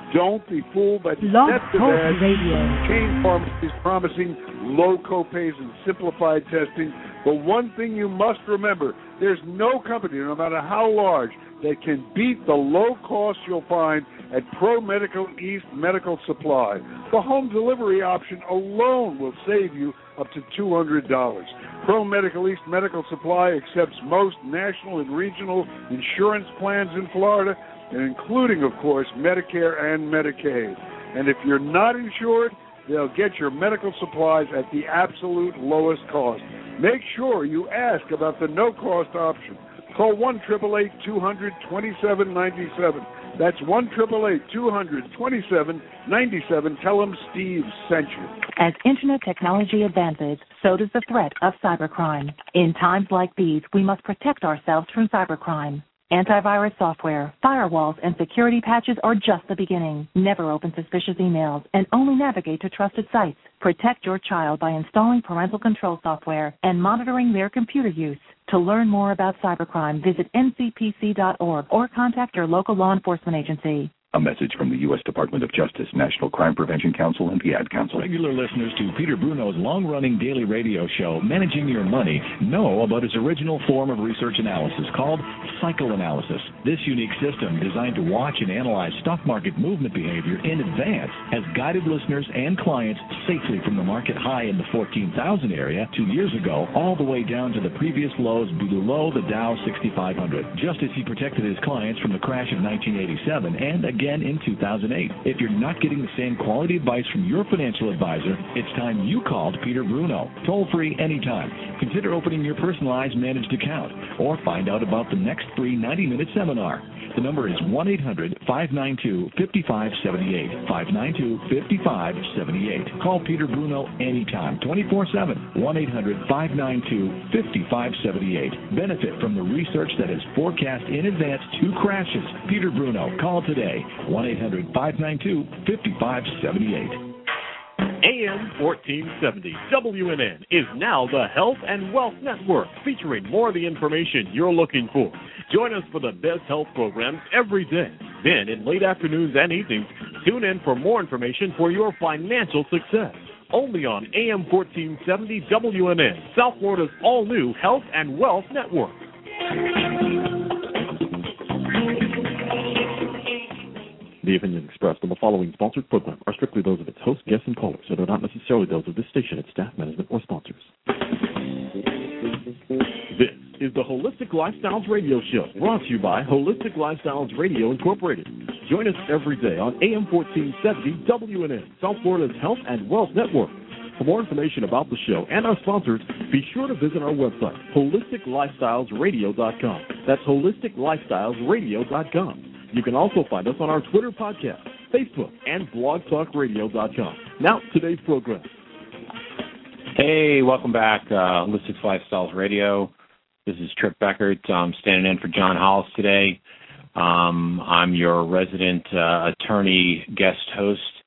Don't be fooled by Blog deceptive Talk ads. Radio. Chain pharmacies promising low copays and simplified testing. But one thing you must remember, there's no company, no matter how large, that can beat the low cost you'll find at Pro Medical East Medical Supply. The home delivery option alone will save you up to $200. Pro Medical East Medical Supply accepts most national and regional insurance plans in Florida, and including, of course, Medicare and Medicaid. And if you're not insured, they'll get your medical supplies at the absolute lowest cost. Make sure you ask about the no-cost option. Call 1-888-200-2797. That's 1-888-200-2797. Tell them Steve sent you. As Internet technology advances, so does the threat of cybercrime. In times like these, we must protect ourselves from cybercrime. Antivirus software, firewalls, and security patches are just the beginning. Never open suspicious emails and only navigate to trusted sites. Protect your child by installing parental control software and monitoring their computer use. To learn more about cybercrime, visit ncpc.org or contact your local law enforcement agency. A message from the U.S. Department of Justice, National Crime Prevention Council, and the Ad Council. Regular listeners to Peter Bruno's long-running daily radio show, Managing Your Money, know about his original form of research analysis called psychoanalysis. This unique system, designed to watch and analyze stock market movement behavior in advance, has guided listeners and clients safely from the market high in the 14,000 area 2 years ago, all the way down to the previous lows below the Dow 6500, just as he protected his clients from the crash of 1987 and again in 2008. If you're not getting the same quality advice from your financial advisor, it's time you called Peter Bruno. Toll free anytime. Consider opening your personalized managed account or find out about the next free 90-minute seminar. The number is 1-800-592-5578. 592-5578. Call Peter Bruno anytime, 24/7. 1-800-592-5578. Benefit from the research that has forecast in advance 2 crashes. Peter Bruno. Call today. 1-800-592-5578. AM 1470 WNN is now the Health and Wealth Network, featuring more of the information you're looking for. Join us for the best health programs every day. Then, in late afternoons and evenings, tune in for more information for your financial success. Only on AM 1470 WNN, South Florida's all-new Health and Wealth Network. The opinions expressed on the following sponsored program are strictly those of its hosts, guests, and callers, and are not necessarily those of this station, its staff, management, or sponsors. This is the Holistic Lifestyles Radio Show, brought to you by Holistic Lifestyles Radio Incorporated. Join us every day on AM 1470 WNN, South Florida's Health and Wealth Network. For more information about the show and our sponsors, be sure to visit our website, holisticlifestylesradio.com. That's holisticlifestylesradio.com. You can also find us on our Twitter podcast, Facebook, and blogtalkradio.com. Now, today's program. Hey, welcome back, Holistic Lifestyles Radio. This is Trip Beckert. I'm standing in for John Hollis today. I'm your resident attorney guest host.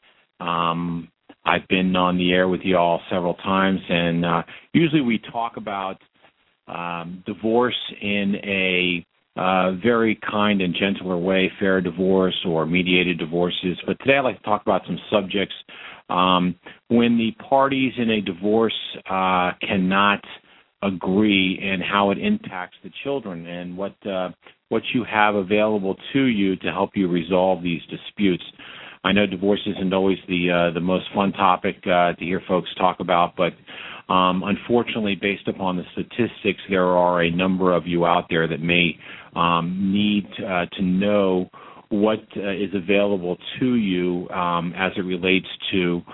I've been on the air with you all several times, and usually we talk about divorce in a very kind and gentler way, fair divorce or mediated divorces. But today I'd like to talk about some subjects when the parties in a divorce cannot agree and how it impacts the children and what you have available to you to help you resolve these disputes. I know divorce isn't always the most fun topic to hear folks talk about, but unfortunately, based upon the statistics, there are a number of you out there that may need to know what is available to you as it relates to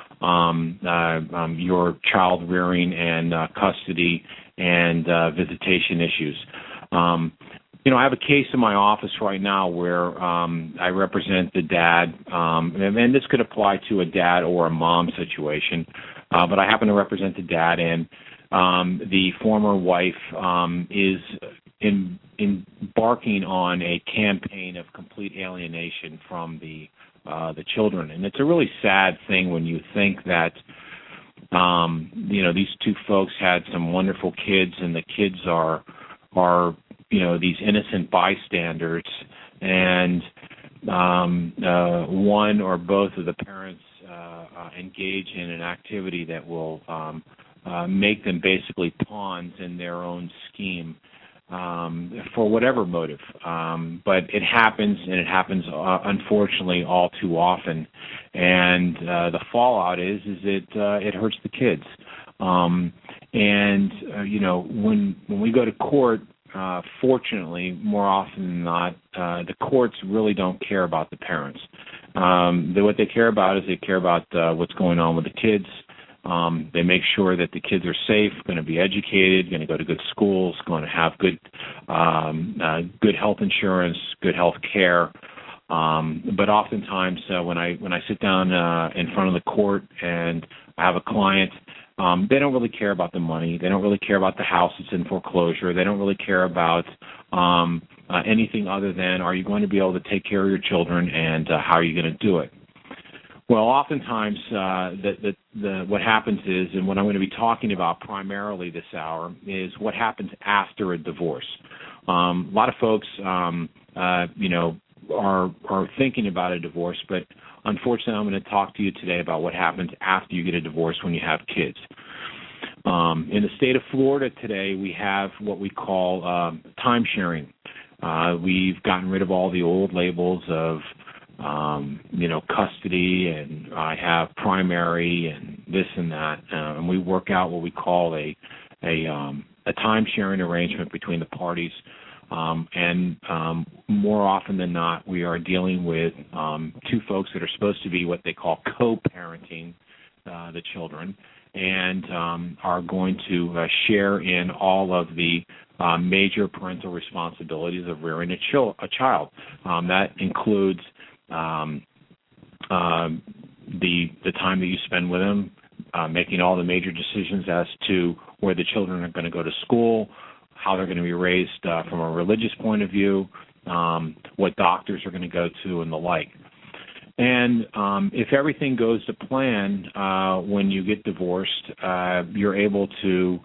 your child rearing and custody and visitation issues. I have a case in my office right now where I represent the dad, and this could apply to a dad or a mom situation, but I happen to represent the dad, and the former wife is embarking on a campaign of complete alienation from the children, and it's a really sad thing when you think that these two folks had some wonderful kids, and the kids are these innocent bystanders, and one or both of the parents engage in an activity that will make them basically pawns in their own scheme for whatever motive. But it happens, and it happens unfortunately all too often. And the fallout is it hurts the kids. When we go to court, fortunately, more often than not, the courts really don't care about the parents. What they care about is they care about what's going on with the kids. They make sure that the kids are safe, going to be educated, going to go to good schools, going to have good health insurance, good health care. But oftentimes, when I sit down in front of the court and I have a client, they don't really care about the money. They don't really care about the house that's in foreclosure. They don't really care about anything other than, are you going to be able to take care of your children, and how are you going to do it? Well, oftentimes what happens is, and what I'm going to be talking about primarily this hour, is what happens after a divorce. A lot of folks, are thinking about a divorce, but unfortunately, I'm going to talk to you today about what happens after you get a divorce when you have kids. In the state of Florida today, we have what we call time sharing. We've gotten rid of all the old labels of custody, and I have primary and this and that, and we work out what we call a time sharing arrangement between the parties. And more often than not, we are dealing with two folks that are supposed to be what they call co-parenting the children, and are going to share in all of the major parental responsibilities of rearing a child. That includes the time that you spend with them, making all the major decisions as to where the children are going to go to school, how they're going to be raised from a religious point of view, what doctors are going to go to, and the like. And if everything goes to plan, when you get divorced, you're able to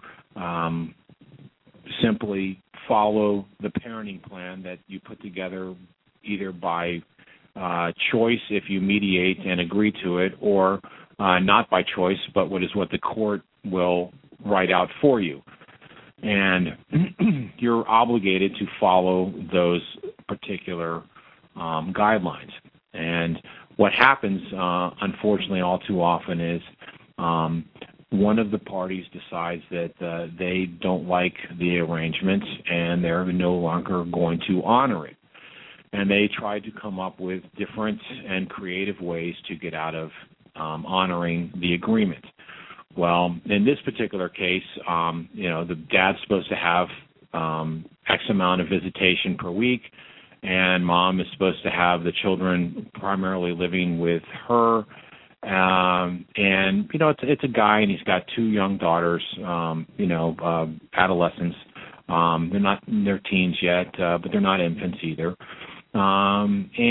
simply follow the parenting plan that you put together, either by choice if you mediate and agree to it, or not by choice, but what the court will write out for you. And you're obligated to follow those particular guidelines. And what happens, unfortunately, all too often is one of the parties decides that they don't like the arrangement, and they're no longer going to honor it. And they try to come up with different and creative ways to get out of honoring the agreement. Well, in this particular case, the dad's supposed to have X amount of visitation per week, and mom is supposed to have the children primarily living with her. It's a guy, and he's got two young daughters, adolescents. They're not in their teens yet, but they're not infants either. As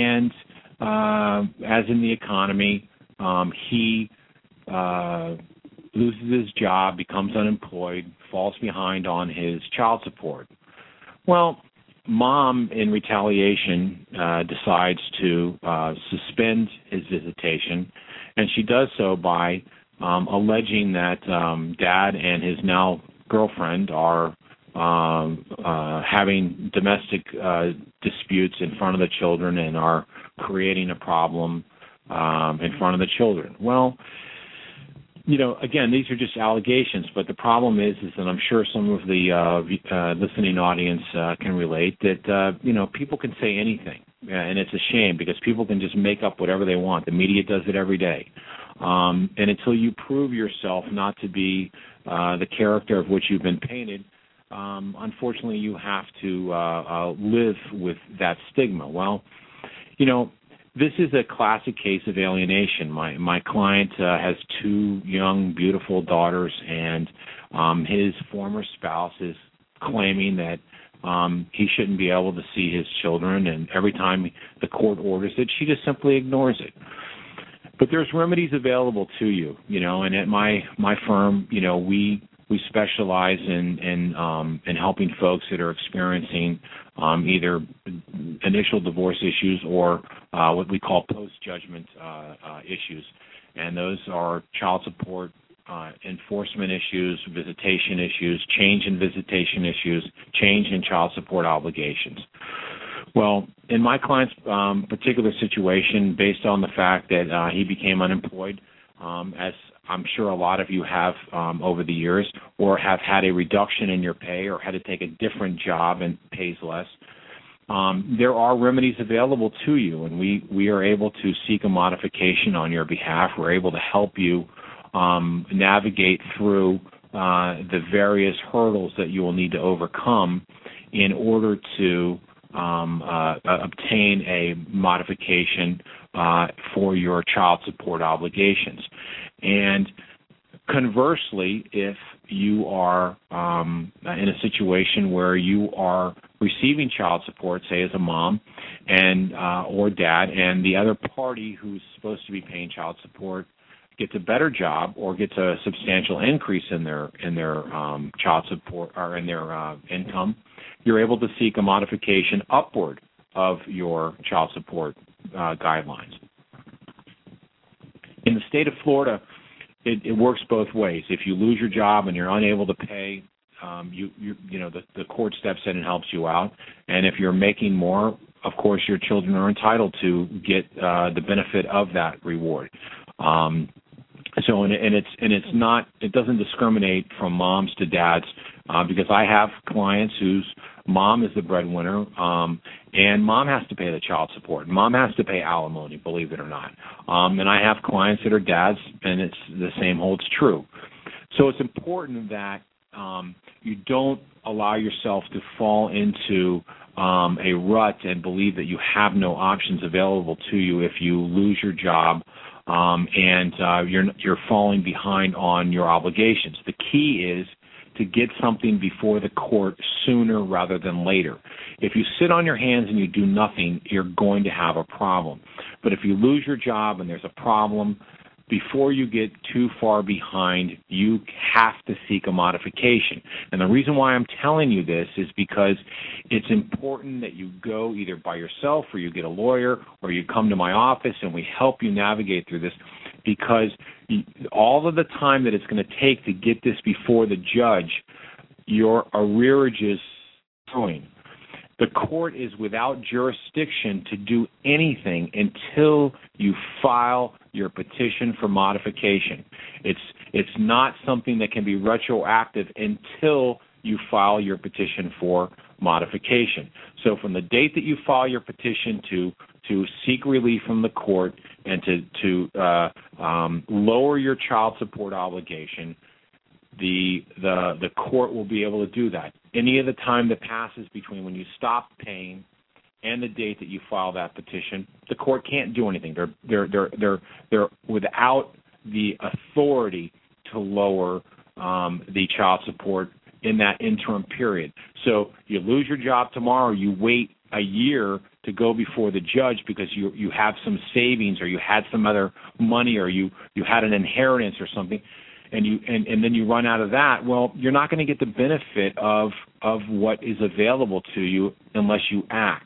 in the economy, he loses his job, becomes unemployed, falls behind on his child support. Well, mom, in retaliation, decides to suspend his visitation, and she does so by alleging that dad and his now girlfriend are having domestic disputes in front of the children and are creating a problem in front of the children. Well, again, these are just allegations, but the problem is that I'm sure some of the listening audience can relate that, people can say anything, and it's a shame because people can just make up whatever they want. The media does it every day. And until you prove yourself not to be the character of which you've been painted, unfortunately you have to live with that stigma. Well, this is a classic case of alienation. My client has two young, beautiful daughters, and his former spouse is claiming that he shouldn't be able to see his children, and every time the court orders it, she just simply ignores it. But there's remedies available to you, and at my firm, we we specialize in helping folks that are experiencing either initial divorce issues or what we call post-judgment issues. And those are child support, enforcement issues, visitation issues, change in visitation issues, change in child support obligations. Well, in my client's particular situation, based on the fact that he became unemployed, as I'm sure a lot of you have over the years, or have had a reduction in your pay or had to take a different job and pays less, there are remedies available to you, and we are able to seek a modification on your behalf. We're able to help you navigate through the various hurdles that you will need to overcome in order to obtain a modification for your child support obligations. And conversely, if you are in a situation where you are receiving child support, say as a mom and or dad, and the other party who's supposed to be paying child support gets a better job or gets a substantial increase in their child support or in their income, you're able to seek a modification upward of your child support guidelines. In the state of Florida, it works both ways. If you lose your job and you're unable to pay, the court steps in and helps you out. And if you're making more, of course, your children are entitled to get the benefit of that reward. It doesn't discriminate from moms to dads, because I have clients whose mom is the breadwinner, and mom has to pay the child support. Mom has to pay alimony, believe it or not. And I have clients that are dads, and it's the same holds true. So it's important that you don't allow yourself to fall into a rut and believe that you have no options available to you if you lose your job and you're falling behind on your obligations. The key is to get something before the court sooner rather than later. If you sit on your hands and you do nothing, you're going to have a problem. But if you lose your job and there's a problem, before you get too far behind, you have to seek a modification. And the reason why I'm telling you this is because it's important that you go either by yourself or you get a lawyer or you come to my office and we help you navigate through this, because all of the time that it's going to take to get this before the judge, your arrearage is growing. The court is without jurisdiction to do anything until you file your petition for modification. It's not something that can be retroactive until you file your petition for modification. So from the date that you file your petition to seek relief from the court and to lower your child support obligation, the court will be able to do that. Any of the time that passes between when you stop paying and the date that you file that petition, the court can't do anything. They're without the authority to lower the child support in that interim period. So you lose your job tomorrow, you wait a year to go before the judge because you have some savings or you had some other money or you had an inheritance or something, and then you run out of that. Well, you're not going to get the benefit of what is available to you unless you act.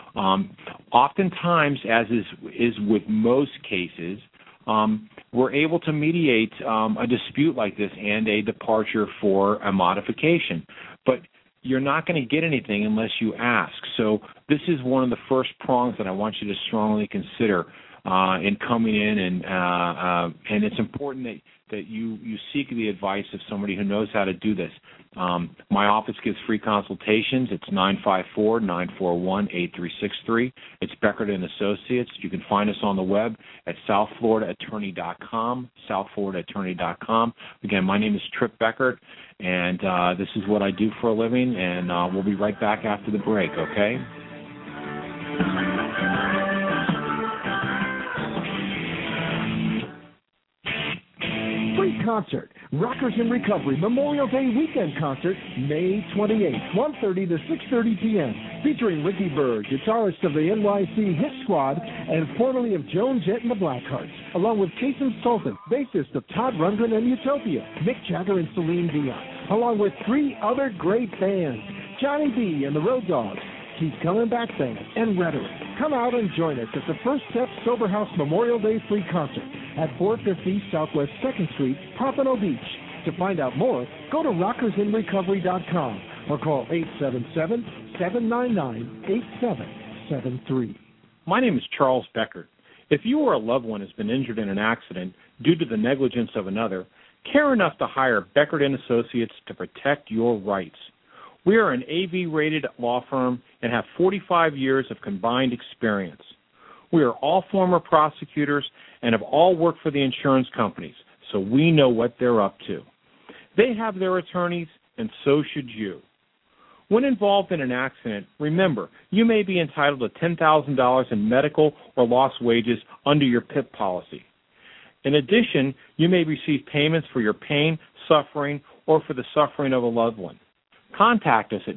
Oftentimes, as is with most cases, we're able to mediate a dispute like this and a departure for a modification. But you're not going to get anything unless you ask. So this is one of the first prongs that I want you to strongly consider in coming in, and it's important that you seek the advice of somebody who knows how to do this. My office gives free consultations. It's 954-941-8363. It's Beckert & Associates. You can find us on the web at southfloridaattorney.com, southfloridaattorney.com. Again, my name is Trip Beckert, and this is what I do for a living, and we'll be right back after the break, okay? concert. Rockers in Recovery Memorial Day Weekend Concert, May 28th, 1:30 to 6:30 p.m., featuring Ricky Byrd, guitarist of the NYC Hit Squad and formerly of Joan Jett and the Blackhearts, along with Jason Sultan, bassist of Todd Rundgren and Utopia, Mick Jagger and Celine Dion, along with 3 other great bands, Johnny B and the Road Dogs, Keep Coming Back Band, and Rhetoric. Come out and join us at the First Step Sober House Memorial Day Free Concert at 450 Southwest 2nd Street, Pompano Beach. To find out more, go to rockersinrecovery.com or call 877-799-8773. My name is Charles Beckert. If you or a loved one has been injured in an accident due to the negligence of another, care enough to hire Beckert & Associates to protect your rights. We are an AV-rated law firm and have 45 years of combined experience. We are all former prosecutors and have all worked for the insurance companies, so we know what they're up to. They have their attorneys, and so should you. When involved in an accident, remember, you may be entitled to $10,000 in medical or lost wages under your PIP policy. In addition, you may receive payments for your pain, suffering, or for the suffering of a loved one. Contact us at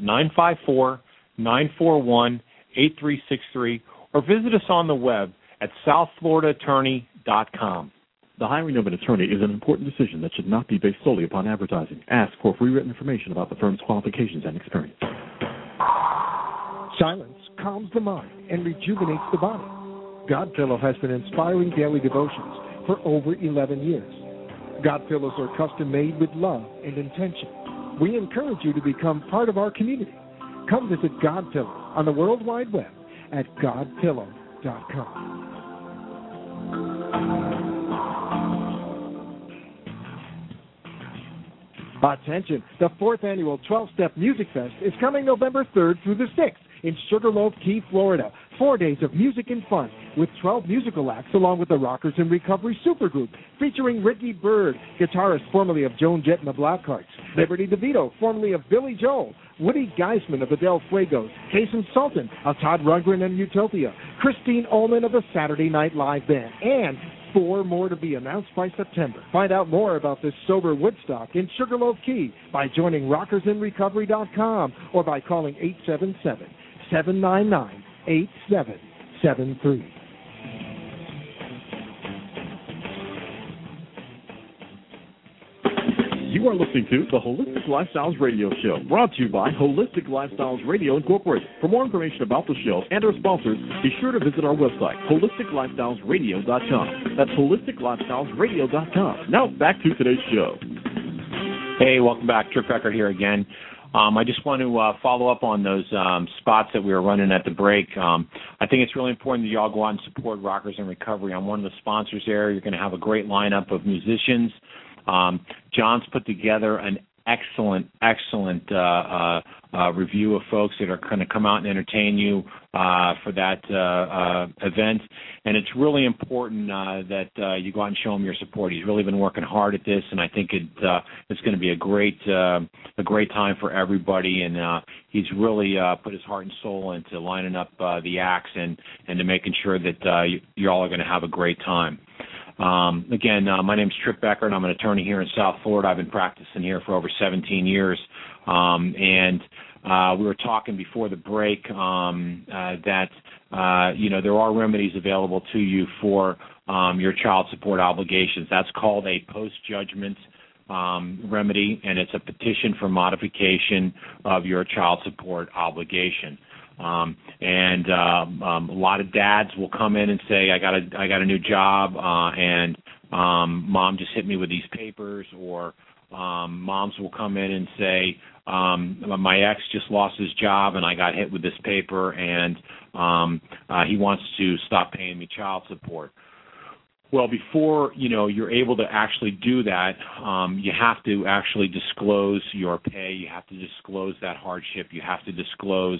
954-941-8363 or visit us on the web at southfloridaattorney.com. The hiring of an attorney is an important decision that should not be based solely upon advertising. Ask for free written information about the firm's qualifications and experience. Silence calms the mind and rejuvenates the body. Godpillow has been inspiring daily devotions for over 11 years. Godpillows are custom made with love and intention. We encourage you to become part of our community. Come visit Godpillow on the World Wide Web at godpillow.com. Attention, the 4th annual 12-Step Music Fest is coming November 3rd through the 6th in Sugarloaf Key, Florida. 4 days of music and fun with 12 musical acts along with the Rockers in Recovery Supergroup featuring Ricky Byrd, guitarist formerly of Joan Jett and the Blackhearts, Liberty DeVito, formerly of Billy Joel, Woody Geisman of the Del Fuegos, Jason Sultan of Todd Rundgren and Utopia, Christine Ullman of the Saturday Night Live Band, and 4 more to be announced by September. Find out more about this sober Woodstock in Sugarloaf Key by joining rockersinrecovery.com or by calling 877-799-8773. You are listening to the Holistic Lifestyles Radio Show, brought to you by Holistic Lifestyles Radio Incorporated. For more information about the show and our sponsors, be sure to visit our website, holisticlifestylesradio.com. That's holisticlifestylesradio.com. Now back to today's show. Hey, welcome back. Trip Beckert here again. I just want to follow up on those spots that we were running at the break. I think it's really important that you all go out and support Rockers in Recovery. I'm one of the sponsors there. You're going to have a great lineup of musicians. John's put together an excellent review of folks that are going to come out and entertain you for that event. And it's really important that you go out and show him your support. He's really been working hard at this, and I think it's going to be a great time for everybody. And he's really put his heart and soul into lining up the acts and to making sure that you all are going to have a great time. Again, my name is Trip Beckert, and I'm an attorney here in South Florida. I've been practicing here for over 17 years. And we were talking before the break that, there are remedies available to you for your child support obligations. That's called a post-judgment remedy, and it's a petition for modification of your child support obligation. A lot of dads will come in and say, I got a new job, and mom just hit me with these papers, or moms will come in and say, my ex just lost his job and I got hit with this paper, and he wants to stop paying me child support. Well, before you're able to actually do that, you have to actually disclose your pay. You have to disclose that hardship. You have to disclose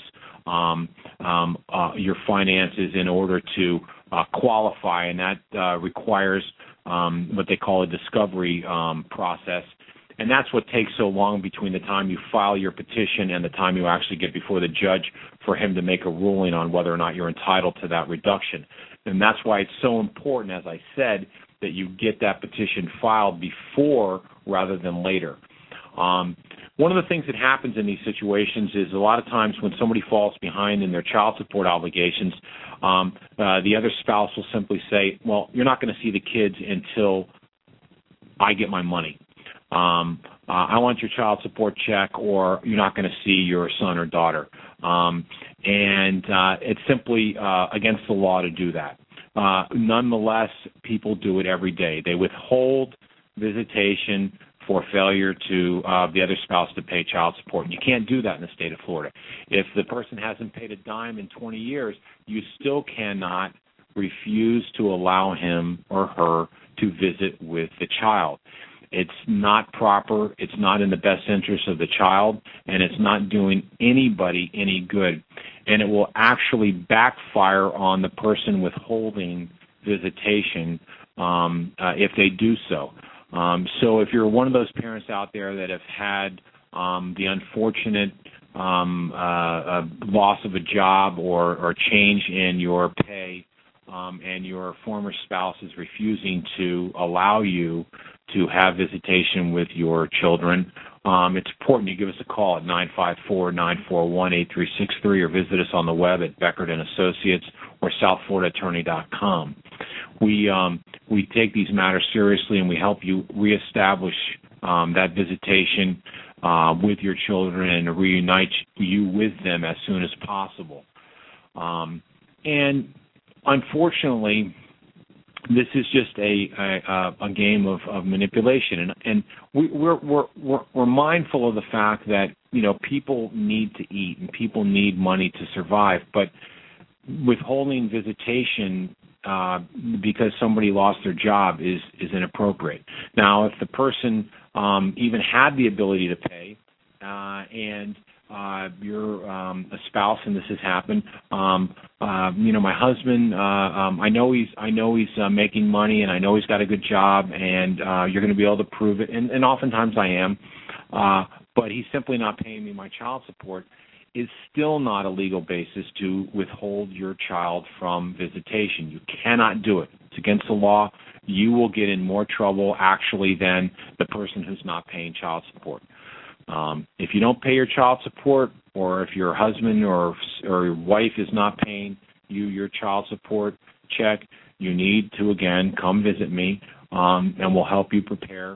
your finances in order to qualify, and that requires what they call a discovery process. And that's what takes so long between the time you file your petition and the time you actually get before the judge for him to make a ruling on whether or not you're entitled to that reduction. And that's why it's so important, as I said, that you get that petition filed before rather than later. One of the things that happens in these situations is a lot of times when somebody falls behind in their child support obligations, the other spouse will simply say, well, you're not going to see the kids until I get my money. I want your child support check, or you're not going to see your son or daughter. And it's simply against the law to do that. Nonetheless, people do it every day. They withhold visitation for failure to the other spouse to pay child support. And you can't do that in the state of Florida. If the person hasn't paid a dime in 20 years, you still cannot refuse to allow him or her to visit with the child. It's not proper, it's not in the best interest of the child, and it's not doing anybody any good. And it will actually backfire on the person withholding visitation if they do so. So if you're one of those parents out there that have had the unfortunate loss of a job or change in your pay, and your former spouse is refusing to allow you to have visitation with your children, it's important you give us a call at 954-941-8363 or visit us on the web at Beckert & Associates or SouthFloridaAttorney.com. We take these matters seriously, and we help you reestablish that visitation with your children and reunite you with them as soon as possible. And unfortunately, this is just a game of manipulation, and we're mindful of the fact that people need to eat and people need money to survive, but withholding visitation because somebody lost their job is inappropriate. Now, if the person even had the ability to pay, and you're a spouse and this has happened, my husband, I know he's making money, and I know he's got a good job, and you're going to be able to prove it, and oftentimes I am, but he's simply not paying me my child support, is still not a legal basis to withhold your child from visitation. You cannot do it. It's against the law. You will get in more trouble, actually, than the person who's not paying child support. If you don't pay your child support, or if your husband or your wife is not paying you your child support check, you need to, again, come visit me, and we'll help you prepare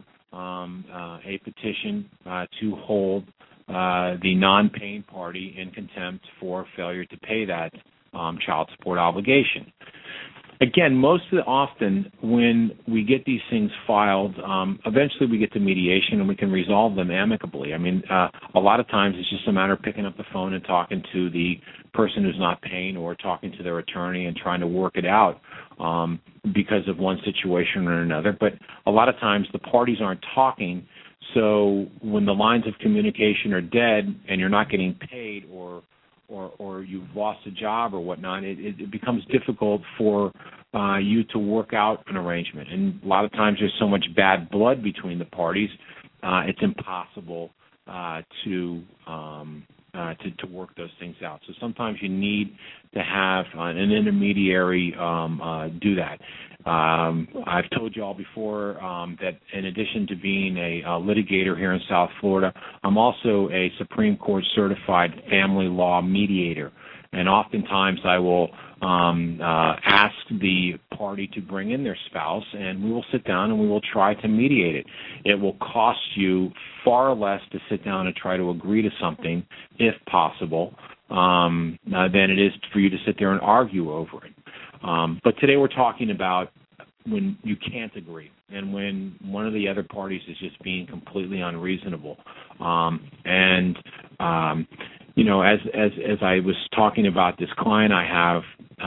a petition to hold the non-paying party in contempt for failure to pay that child support obligation. Again, most often when we get these things filed, eventually we get to mediation and we can resolve them amicably. I mean, a lot of times it's just a matter of picking up the phone and talking to the person who's not paying, or talking to their attorney and trying to work it out because of one situation or another. But a lot of times the parties aren't talking, so when the lines of communication are dead and you're not getting paid, or you've lost a job or whatnot, it becomes difficult for you to work out an arrangement. And a lot of times there's so much bad blood between the parties, it's impossible to work those things out. So sometimes you need to have an intermediary do that. I've told you all before that in addition to being a litigator here in South Florida, I'm also a Supreme Court certified family law mediator. And oftentimes I will ask the party to bring in their spouse, and we will sit down and we will try to mediate it. It will cost you far less to sit down and try to agree to something, if possible, than it is for you to sit there and argue over it. But today we're talking about when you can't agree, and when one of the other parties is just being completely unreasonable. As I was talking about this client I have,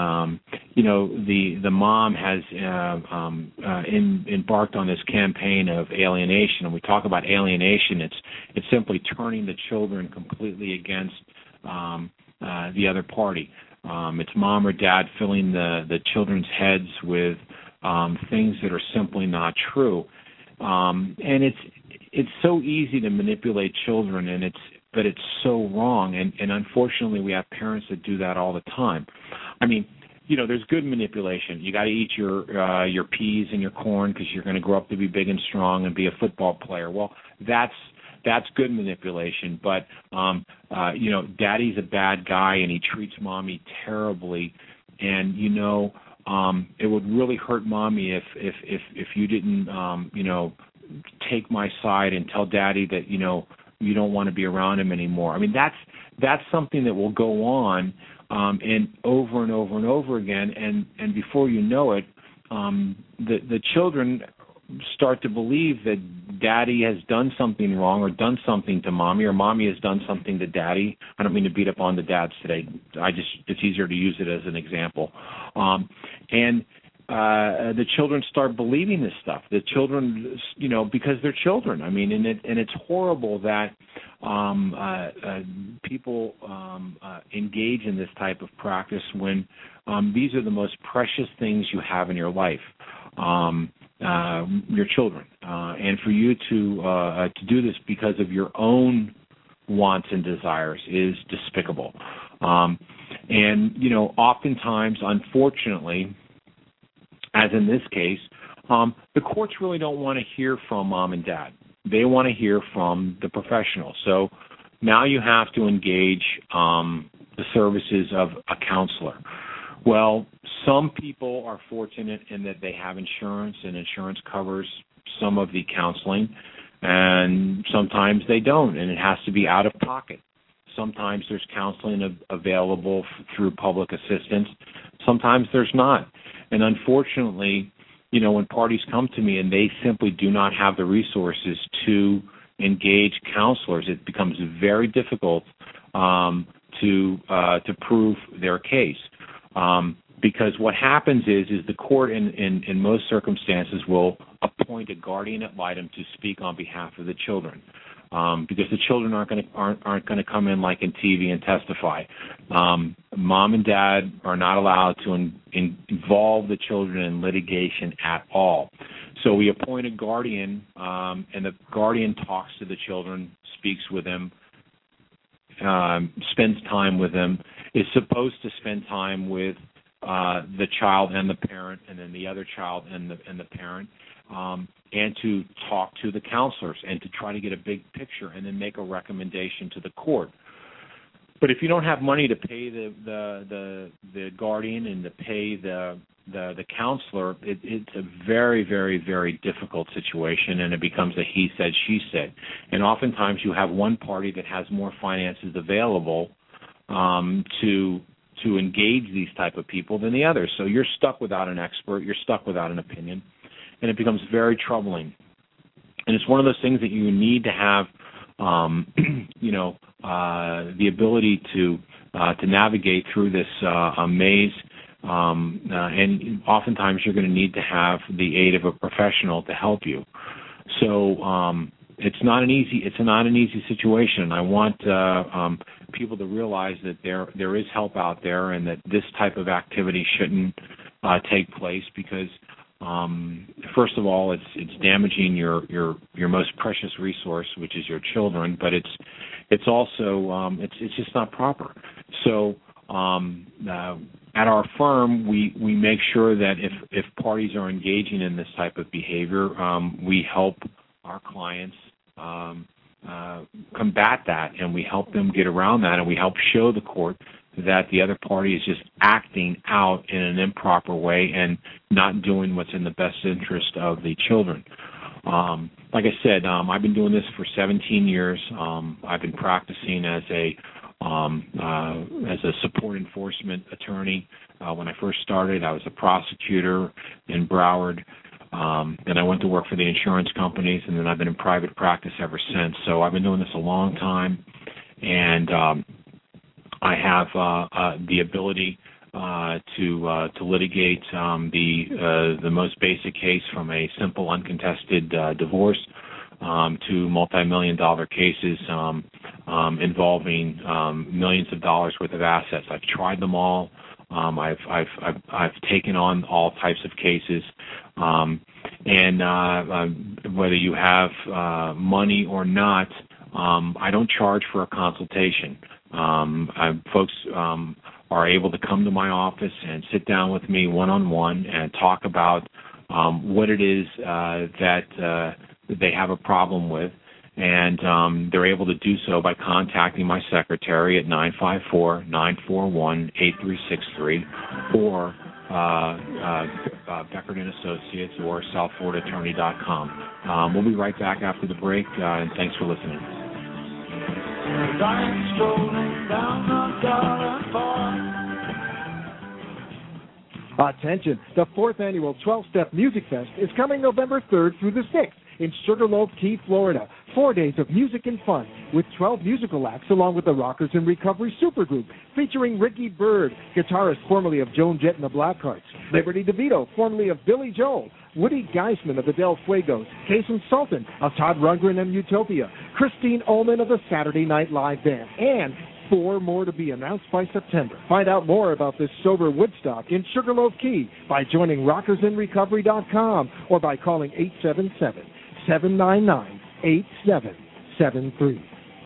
the mom has embarked on this campaign of alienation. And we talk about alienation, it's simply turning the children completely against the other party. It's mom or dad filling the children's heads with things that are simply not true. And it's so easy to manipulate children, but it's so wrong. And unfortunately, we have parents that do that all the time. I mean, there's good manipulation. You got to eat your peas and your corn because you're going to grow up to be big and strong and be a football player. Well, that's good manipulation. But Daddy's a bad guy and he treats Mommy terribly, and it would really hurt Mommy if you didn't take my side and tell Daddy that you don't want to be around him anymore. I mean, that's something that will go on and over and over and over again, and before you know it, the children start to believe that Daddy has done something wrong or done something to Mommy, or Mommy has done something to Daddy. I don't mean to beat up on the dads today. It's easier to use it as an example. And the children start believing this stuff. The children, because they're children. I mean, and it's horrible that people engage in this type of practice when these are the most precious things you have in your life, your children, and for you to do this because of your own wants and desires is despicable. And oftentimes, unfortunately, as in this case, the courts really don't want to hear from Mom and Dad. They want to hear from the professional. So now you have to engage the services of a counselor. Well, some people are fortunate in that they have insurance, and insurance covers some of the counseling, and sometimes they don't, and it has to be out of pocket. Sometimes there's counseling available through public assistance. Sometimes there's not. And unfortunately, when parties come to me and they simply do not have the resources to engage counselors, it becomes very difficult to prove their case. Because what happens is the court in most circumstances will appoint a guardian ad litem to speak on behalf of the children. Because the children aren't going to come in like in TV and testify. Mom and Dad are not allowed to involve the children in litigation at all. So we appoint a guardian, and the guardian talks to the children, speaks with them, spends time with them, is supposed to spend time with the child and the parent, and then the other child and the parent. And to talk to the counselors and to try to get a big picture and then make a recommendation to the court. But if you don't have money to pay the guardian and to pay the counselor, it's a very, very, very difficult situation, and it becomes a he said, she said. And oftentimes you have one party that has more finances available to engage these type of people than the other. So you're stuck without an expert. You're stuck without an opinion. And it becomes very troubling. And it's one of those things that you need to have, the ability to navigate through this maze. And oftentimes you're going to need to have the aid of a professional to help you. So it's not an easy situation. I want people to realize that there is help out there, and that this type of activity shouldn't take place because. First of all, it's damaging your most precious resource, which is your children. But it's also it's just not proper. So at our firm, we make sure that if parties are engaging in this type of behavior, we help our clients combat that, and we help them get around that, and we help show the court that the other party is just acting out in an improper way and not doing what's in the best interest of the children. Like I said, I've been doing this for 17 years. I've been practicing as a support enforcement attorney. When I first started, I was a prosecutor in Broward. Then I went to work for the insurance companies, and then I've been in private practice ever since. So I've been doing this a long time, and I have the ability to litigate the most basic case, from a simple uncontested divorce to multi-million-dollar cases involving millions of dollars worth of assets. I've tried them all. I've taken on all types of cases, and whether you have money or not, I don't charge for a consultation. Folks are able to come to my office and sit down with me one-on-one and talk about what it is that they have a problem with. And they're able to do so by contacting my secretary at 954-941-8363 or Beckert & Associates or SouthFloridaAttorney.com. We'll be right back after the break, and thanks for listening. Attention, the 4th annual 12-Step Music Fest is coming November 3rd through the 6th in Sugarloaf Key, Florida. 4 days of music and fun with 12 musical acts along with the Rockers in Recovery Supergroup featuring Ricky Byrd, guitarist formerly of Joan Jett and the Blackhearts, Liberty DeVito, formerly of Billy Joel, Woody Geisman of the Del Fuegos, Kason Sultan of Todd Rundgren and Utopia, Christine Ullman of the Saturday Night Live Band, and 4 more to be announced by September. Find out more about this sober Woodstock in Sugarloaf Key by joining RockersInRecovery.com or by calling 877-799-8773.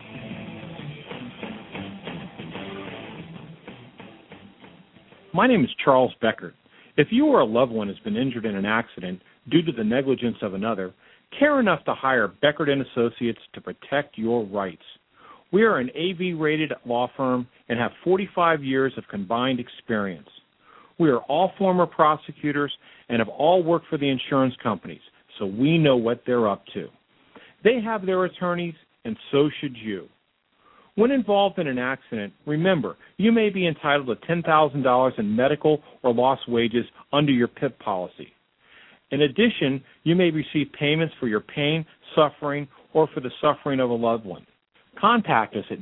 My name is Charles Beckert. If you or a loved one has been injured in an accident due to the negligence of another, care enough to hire Beckert & Associates to protect your rights. We are an AV-rated law firm and have 45 years of combined experience. We are all former prosecutors and have all worked for the insurance companies, so we know what they're up to. They have their attorneys, and so should you. When involved in an accident, remember, you may be entitled to $10,000 in medical or lost wages under your PIP policy. In addition, you may receive payments for your pain, suffering, or for the suffering of a loved one. Contact us at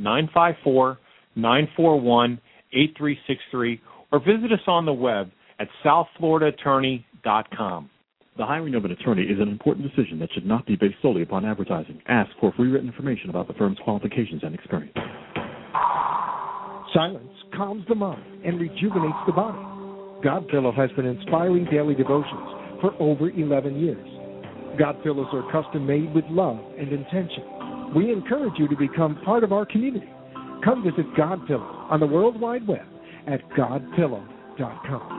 954-941-8363 or visit us on the web at SouthFloridaAttorney.com. The hiring of an attorney is an important decision that should not be based solely upon advertising. Ask for free written information about the firm's qualifications and experience. Silence calms the mind and rejuvenates the body. God Pillow has been inspiring daily devotions for over 11 years. God Pillows are custom made with love and intention. We encourage you to become part of our community. Come visit God Pillow on the World Wide Web at godpillow.com.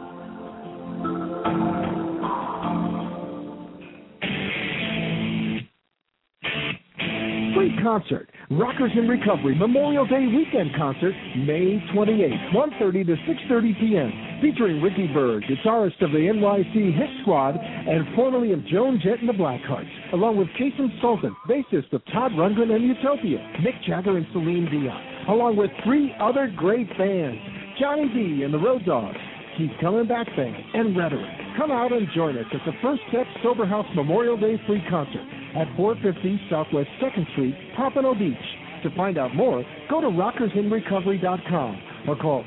Free concert, Rockers in Recovery Memorial Day Weekend Concert, May 28th, 1:30 to 6:30 p.m., featuring Ricky Byrd, guitarist of the NYC Hit Squad and formerly of Joan Jett and the Blackhearts, along with Kason Sultan, bassist of Todd Rundgren and Utopia, Mick Jagger and Celine Dion, along with 3 other great bands, Johnny B and the Road Dogs, Keep Coming Back Band, and Rhetoric. Come out and join us at the First Step Sober House Memorial Day Free Concert at 450 Southwest 2nd Street, Pompano Beach. To find out more, go to RockersInRecovery.com or call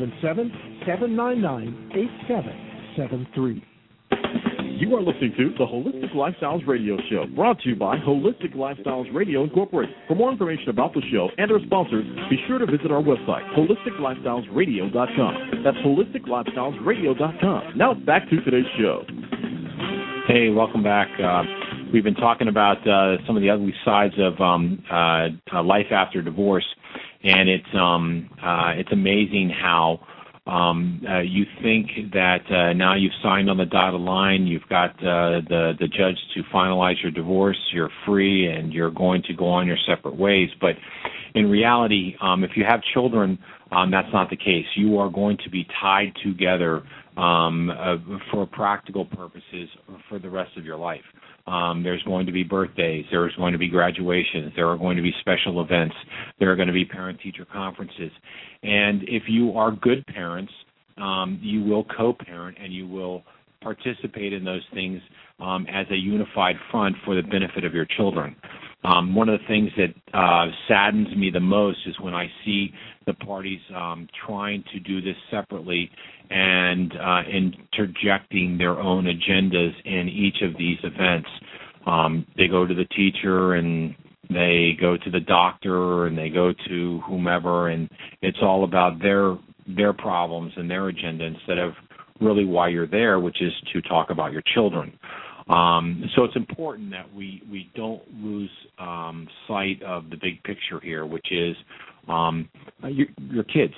877-799-8773. You are listening to the Holistic Lifestyles Radio Show, brought to you by Holistic Lifestyles Radio Incorporated. For more information about the show and our sponsors, be sure to visit our website, HolisticLifestylesRadio.com. That's HolisticLifestylesRadio.com. Now back to today's show. Hey, welcome back. We've been talking about some of the ugly sides of life after divorce, and it's amazing how you think that now you've signed on the dotted line, you've got the judge to finalize your divorce, you're free, and you're going to go on your separate ways. But in reality, if you have children, that's not the case. You are going to be tied together for practical purposes for the rest of your life. There's going to be birthdays, there's going to be graduations, there are going to be special events, there are going to be parent-teacher conferences. And if you are good parents, you will co-parent and you will participate in those things as a unified front for the benefit of your children. One of the things that saddens me the most is when I see the parties trying to do this separately and interjecting their own agendas in each of these events. They go to the teacher and they go to the doctor and they go to whomever, and it's all about their problems and their agenda instead of really why you're there, which is to talk about your children. So it's important that we don't lose sight of the big picture here, which is your kids.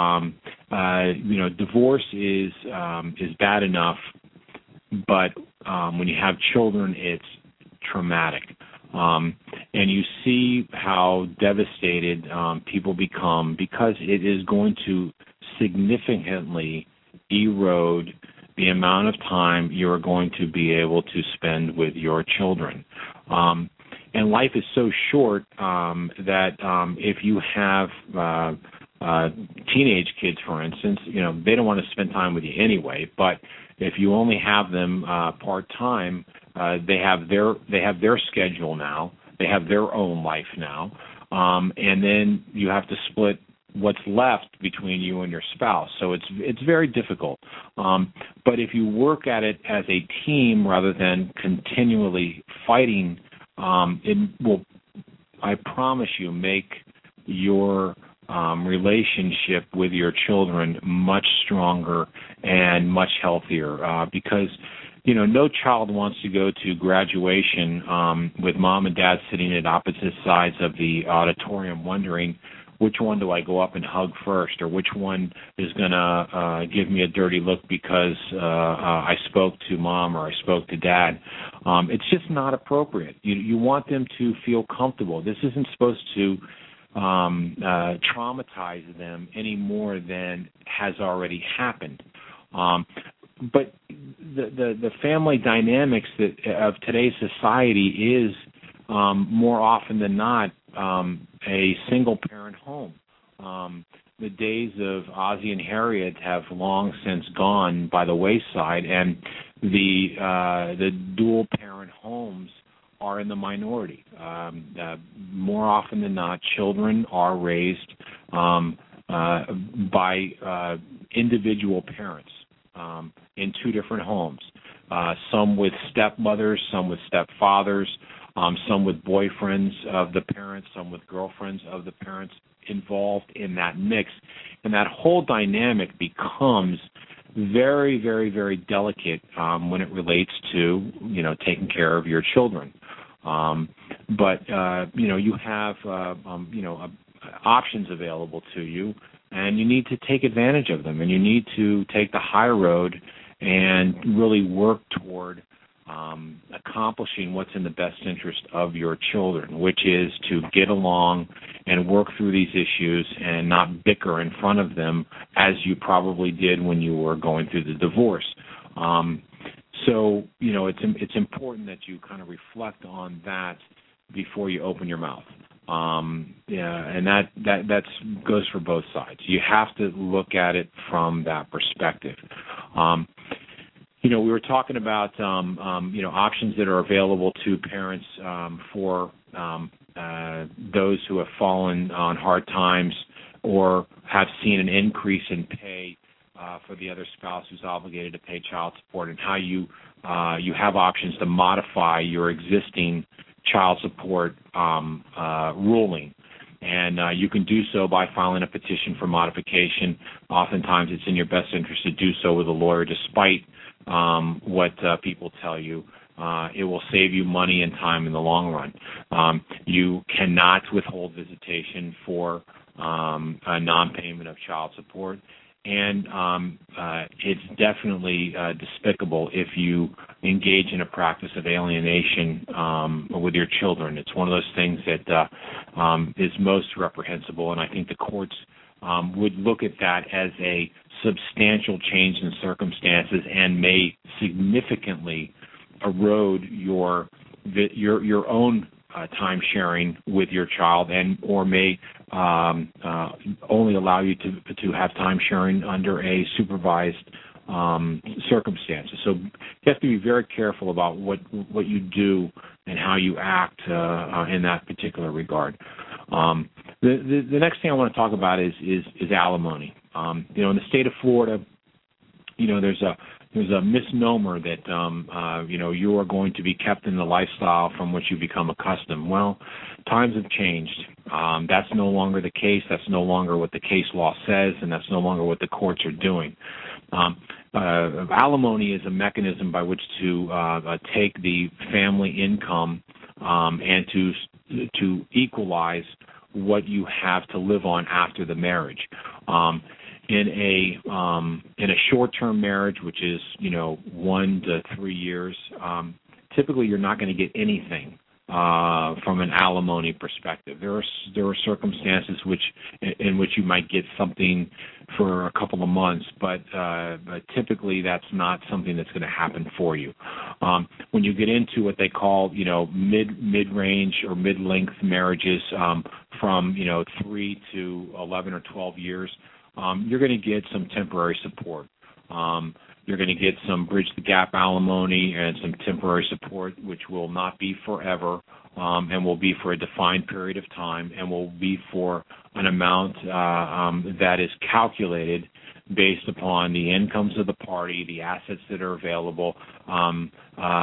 Divorce is bad enough, but when you have children, it's traumatic. And you see how devastated people become because it is going to significantly erode the amount of time you're going to be able to spend with your children. And life is so short that if you have teenage kids, for instance, they don't want to spend time with you anyway. But if you only have them part-time, they have their schedule now. They have their own life now. And then you have to split what's left between you and your spouse. So it's very difficult. But if you work at it as a team rather than continually fighting, it will, I promise you, make your relationship with your children much stronger and much healthier because, no child wants to go to graduation with mom and dad sitting at opposite sides of the auditorium wondering, which one do I go up and hug first, or which one is going to give me a dirty look because I spoke to mom or I spoke to dad. It's just not appropriate. You want them to feel comfortable. This isn't supposed to traumatize them any more than has already happened. But the family dynamics of today's society is more often than not a single-parent home. The days of Ozzie and Harriet have long since gone by the wayside, and the dual-parent homes are in the minority. More often than not, children are raised by individual parents in two different homes, some with stepmothers, some with stepfathers, some with boyfriends of the parents, some with girlfriends of the parents involved in that mix. And that whole dynamic becomes very, very, very delicate when it relates to, taking care of your children. But you have, options available to you, and you need to take advantage of them, and you need to take the high road and really work toward accomplishing what's in the best interest of your children, which is to get along and work through these issues and not bicker in front of them as you probably did when you were going through the divorce. So, it's important that you kind of reflect on that before you open your mouth. And that goes for both sides. You have to look at it from that perspective. We were talking about, options that are available to parents for those who have fallen on hard times or have seen an increase in pay for the other spouse who's obligated to pay child support, and how you have options to modify your existing child support ruling. And you can do so by filing a petition for modification. Oftentimes it's in your best interest to do so with a lawyer, despite what people tell you. It will save you money and time in the long run. You cannot withhold visitation for a non-payment of child support. And it's definitely despicable if you engage in a practice of alienation with your children. It's one of those things that is most reprehensible, and I think the courts would look at that as a substantial change in circumstances and may significantly erode your own time sharing with your child, and or may only allow you to have time sharing under a supervised circumstances. So you have to be very careful about what you do and how you act in that particular regard. The next thing I want to talk about is alimony. In the state of Florida, there's a misnomer that you are going to be kept in the lifestyle from which you become accustomed. Well, times have changed. That's no longer the case. That's no longer what the case law says, and that's no longer what the courts are doing. Alimony is a mechanism by which to take the family income and to equalize what you have to live on after the marriage. In a short-term marriage, which is 1 to 3 years, typically you're not going to get anything from an alimony perspective. There are circumstances in which you might get something for a couple of months, but typically that's not something that's going to happen for you. When you get into what they call mid-range or mid-length marriages from 3 to 11 or 12 years, you're going to get some temporary support. You're going to get some bridge the gap alimony and some temporary support, which will not be forever and will be for a defined period of time and will be for an amount that is calculated based upon the incomes of the party, the assets that are available, and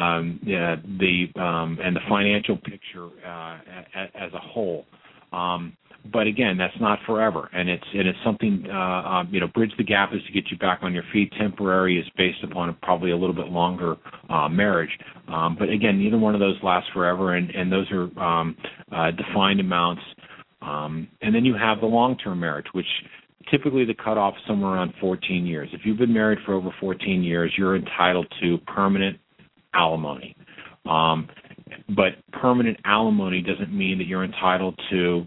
the financial picture as a whole. But again, that's not forever, and it's something. Bridge the gap is to get you back on your feet. Temporary is based upon probably a little bit longer marriage. But again, neither one of those lasts forever, and those are defined amounts. And then you have the long-term marriage, which typically the cutoff is somewhere around 14 years. If you've been married for over 14 years, you're entitled to permanent alimony. But permanent alimony doesn't mean that you're entitled to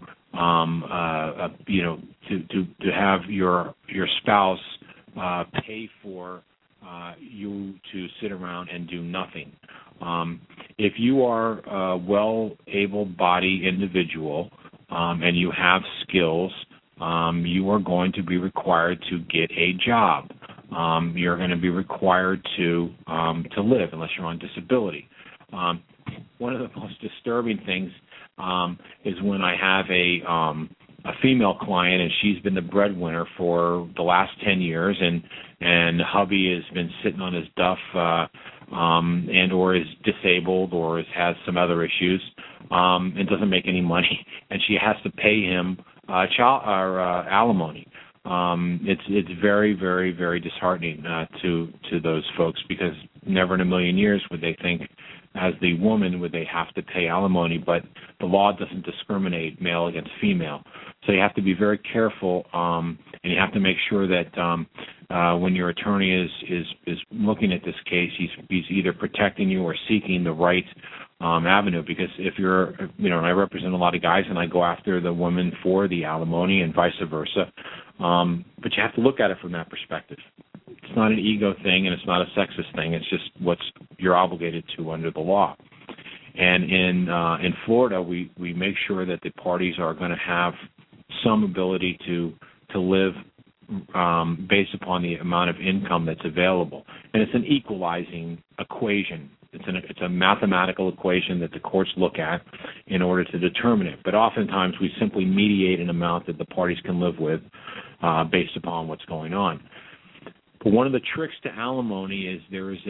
to have your spouse pay for you to sit around and do nothing. If you are a well-able-bodied individual and you have skills, you are going to be required to get a job. You're going to be required to live unless you're on disability. One of the most disturbing things is when I have a female client and she's been the breadwinner for the last 10 years and hubby has been sitting on his duff and or is disabled or has some other issues and doesn't make any money, and she has to pay him alimony. It's very, very, very disheartening to those folks, because never in a million years would they think, as the woman, would they have to pay alimony, but the law doesn't discriminate male against female. So you have to be very careful, and you have to make sure that when your attorney is looking at this case, he's either protecting you or seeking the right avenue. Because if you're, and I represent a lot of guys, and I go after the women for the alimony and vice versa, but you have to look at it from that perspective. It's not an ego thing, and it's not a sexist thing. It's just what you're obligated to under the law. And in Florida, we make sure that the parties are going to have some ability to live based upon the amount of income that's available. And it's an equalizing equation. It's a mathematical equation that the courts look at in order to determine it. But oftentimes we simply mediate an amount that the parties can live with based upon what's going on. But one of the tricks to alimony is there is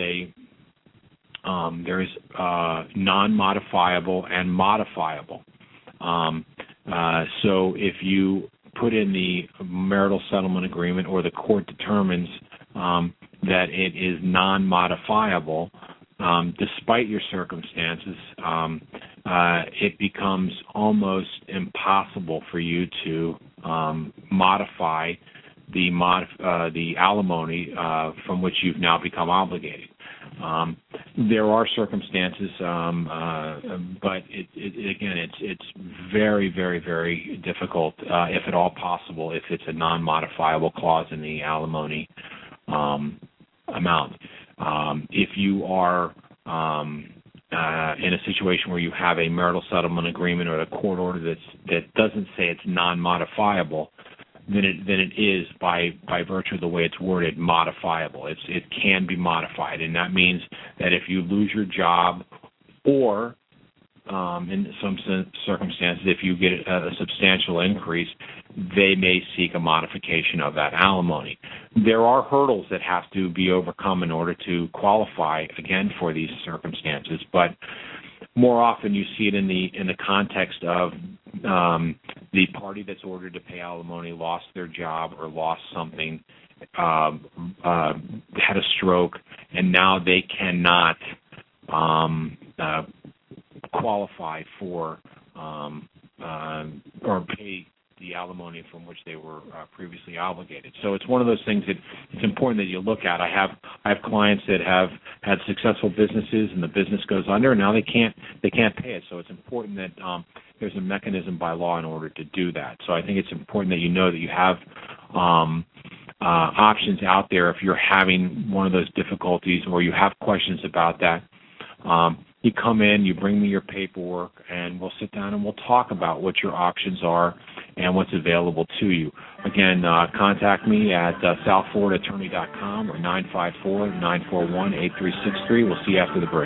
non-modifiable and modifiable. So if you put in the marital settlement agreement, or the court determines that it is non-modifiable, despite your circumstances, it becomes almost impossible for you to modify the alimony from which you've now become obligated. There are circumstances, but it's very, very, very difficult, if at all possible, if it's a non-modifiable clause in the alimony amount. If you are in a situation where you have a marital settlement agreement or a court order that doesn't say it's non-modifiable, then it is, by virtue of the way it's worded, modifiable. It can be modified, and that means that if you lose your job, or in some circumstances, if you get a substantial increase, they may seek a modification of that alimony. There are hurdles that have to be overcome in order to qualify, again, for these circumstances, but more often you see it in the context of the party that's ordered to pay alimony lost their job or lost something, had a stroke, and now they cannot qualify for or pay from which they were previously obligated. So it's one of those things that it's important that you look at. I have clients that have had successful businesses and the business goes under, and now they can't pay it. So it's important that there's a mechanism by law in order to do that. So I think it's important that you know that you have options out there if you're having one of those difficulties or you have questions about that. You come in, you bring me your paperwork, and we'll sit down and we'll talk about what your options are and what's available to you. Again, contact me at southfloridaattorney.com or 954-941-8363. We'll see you after the break.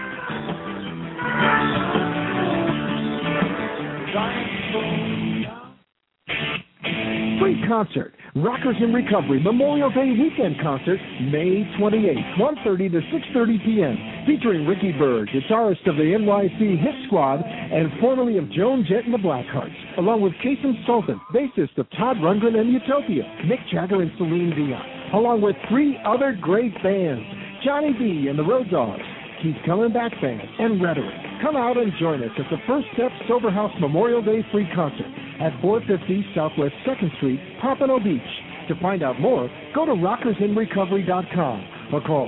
Free concert, Rockers in Recovery Memorial Day Weekend Concert, May 28th, 1:30 to 6:30 p.m., featuring Ricky Byrd, guitarist of the NYC Hit Squad and formerly of Joan Jett and the Blackhearts, along with Kason Sultan, bassist of Todd Rundgren and Utopia, Mick Jagger and Celine Dion, along with 3 other great bands, Johnny B and the Road Dogs, Keith Coming Back Band, and Rhetoric. Come out and join us at the First Step Sober House Memorial Day Free Concert at 450 Southwest 2nd Street, Pompano Beach. To find out more, go to rockersinrecovery.com or call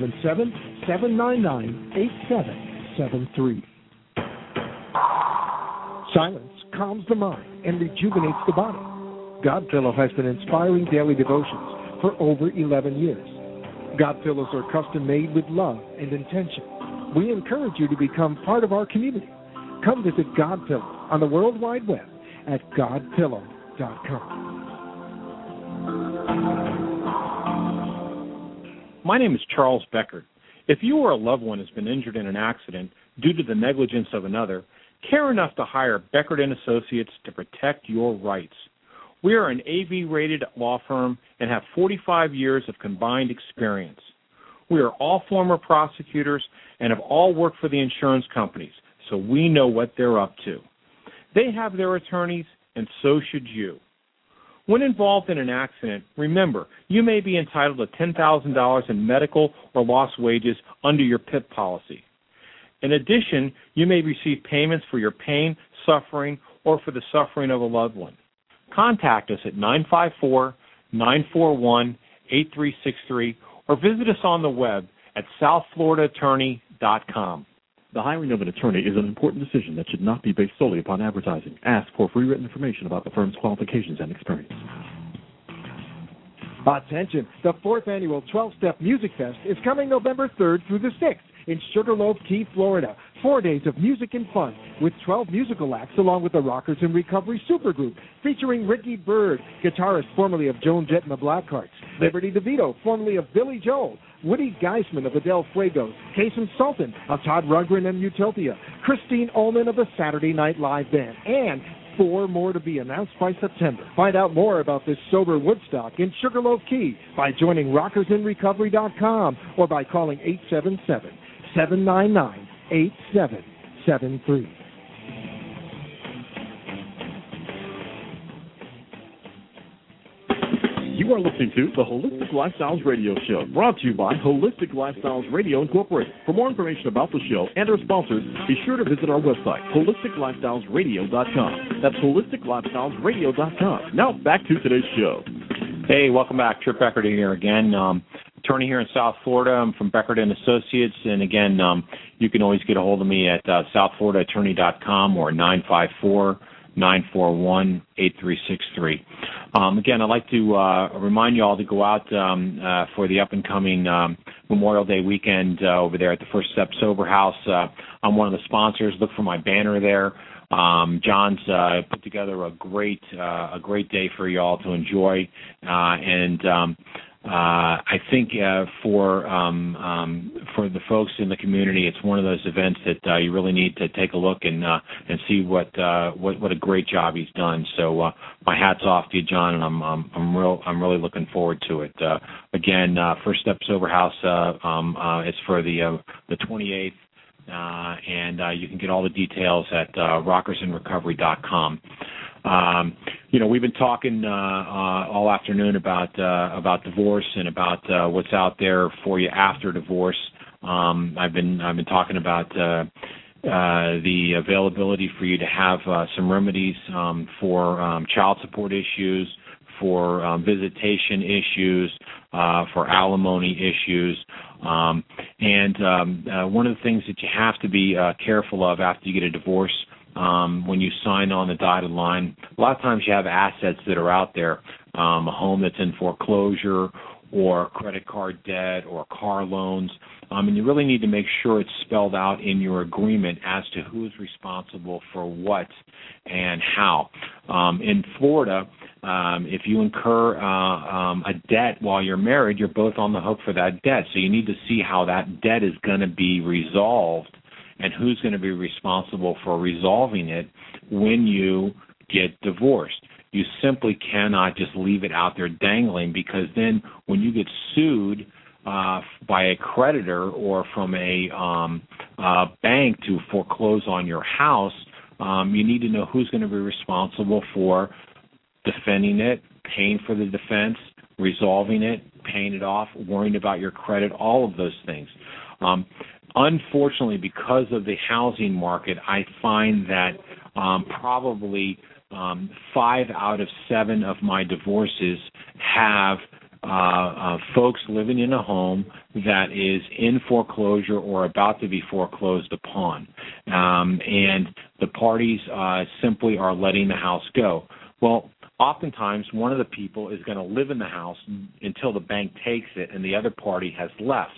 877-799-8773. Silence calms the mind and rejuvenates the body. God Pillow has been inspiring daily devotions for over 11 years. God Pillows are custom made with love and intention. We encourage you to become part of our community. Come visit God Pillow on the World Wide Web at godpillow.com. My name is Charles Beckert. If you or a loved one has been injured in an accident due to the negligence of another, care enough to hire Beckert & Associates to protect your rights. We are an AV-rated law firm and have 45 years of combined experience. We are all former prosecutors and have all worked for the insurance companies, so we know what they're up to. They have their attorneys, and so should you. When involved in an accident, remember, you may be entitled to $10,000 in medical or lost wages under your PIP policy. In addition, you may receive payments for your pain, suffering, or for the suffering of a loved one. Contact us at 954-941-8363 or visit us on the web at southfloridaattorney.com. The hiring of an attorney is an important decision that should not be based solely upon advertising. Ask for free written information about the firm's qualifications and experience. Attention! The 4th annual 12-Step Music Fest is coming November 3rd through the 6th in Sugarloaf Key, Florida. 4 days of music and fun with 12 musical acts along with the Rockers in Recovery Supergroup featuring Ricky Byrd, guitarist formerly of Joan Jett and the Blackhearts, Liberty DeVito, formerly of Billy Joel, Woody Geisman of the Del Fuegos, Kason Sultan of Todd Rundgren and Utopia, Christine Ullman of the Saturday Night Live Band, and 4 more to be announced by September. Find out more about this sober Woodstock in Sugarloaf Key by joining rockersinrecovery.com or by calling 877-799-8773. You are listening to the Holistic Lifestyles Radio Show, brought to you by Holistic Lifestyles Radio Incorporated. For more information about the show and our sponsors, be sure to visit our website, holisticlifestylesradio.com. That's holisticlifestylesradio.com. Now, back to today's show. Hey, welcome back. Trip Beckert here again. Attorney here in South Florida. I'm from Beckert & Associates. And again, you can always get a hold of me at southfloridaattorney.com or 954-941-8363. Again, I'd like to remind you all to go out for the up-and-coming Memorial Day weekend over there at the First Step Sober House. I'm one of the sponsors. Look for my banner there. John's put together a great day for you all to enjoy, and I think for the folks in the community, it's one of those events that you really need to take a look and see what a great job he's done. So my hat's off to you, John, and I'm really looking forward to it. Again, First Step Sober House, it's for the 28th. And you can get all the details at rockersinrecovery.com. We've been talking all afternoon about divorce and about what's out there for you after divorce. I've been talking about the availability for you to have some remedies for child support issues, for visitation issues, for alimony issues. And one of the things that you have to be careful of after you get a divorce, when you sign on the dotted line, a lot of times you have assets that are out there, a home that's in foreclosure or credit card debt or car loans, and you really need to make sure it's spelled out in your agreement as to who's responsible for what and how. In Florida, if you incur a debt while you're married, you're both on the hook for that debt, so you need to see how that debt is going to be resolved and who's going to be responsible for resolving it when you get divorced. You simply cannot just leave it out there dangling, because then when you get sued by a creditor or from a bank to foreclose on your house, you need to know who's going to be responsible for defending it, paying for the defense, resolving it, paying it off, worrying about your credit, all of those things. Unfortunately, because of the housing market, I find that probably 5 out of 7 of my divorces have folks living in a home that is in foreclosure or about to be foreclosed upon. And the parties simply are letting the house go. Well, oftentimes one of the people is going to live in the house until the bank takes it and the other party has left.